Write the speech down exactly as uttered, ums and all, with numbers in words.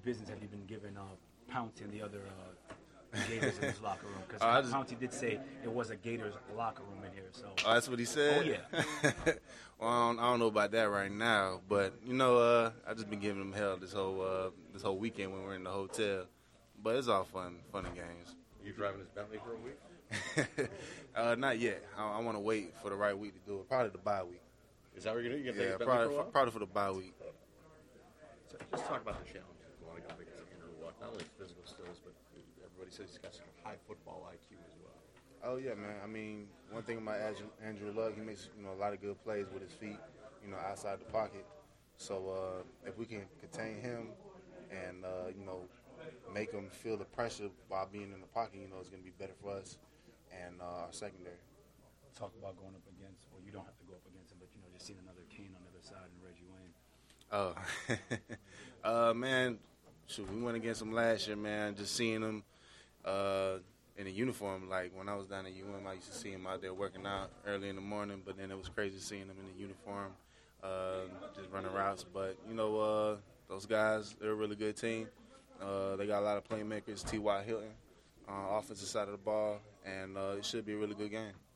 business have you been giving uh, Pouncey and the other uh, Gators in his locker room? Because Uh, I just- Pouncey did say it was a Gators locker room in here. So Oh, that's what he said? Oh, yeah. Well, I don't, I don't know about that right now, but, you know, uh, I just been giving him hell this whole uh, this whole weekend when we're in the hotel. But it's all fun, fun and games. You driving this Bentley for a week? uh, not yet. I, I want to wait for the right week to do it. Probably the bye week. Is that what you're going to do? You Yeah, get probably, for a while? probably for the bye week. So just talk about the challenges you want to go against Andrew Luck. Not only physical skills, but everybody says he's got some high football I Q as well. Oh, yeah, man. I mean, one thing about Andrew, Andrew Luck, he makes, you know, a lot of good plays with his feet, you know, outside the pocket. So uh, if we can contain him and, uh, you know, make him feel the pressure while being in the pocket, you know, it's going to be better for us and uh, our secondary. talk about going up against, well, you don't have to go up against him, but, you know, just seeing another Kane on the other side and Reggie Wayne. Oh, uh, man, shoot, we went against him last year, man, just seeing him uh, in a uniform. Like, when I was down at U M, I used to see him out there working out early in the morning, but then it was crazy seeing him in the uniform, uh, just running routes. But, you know, uh, those guys, they're a really good team. Uh, they got a lot of playmakers, T Y. Hilton, uh, offensive side of the ball, and uh, it should be a really good game.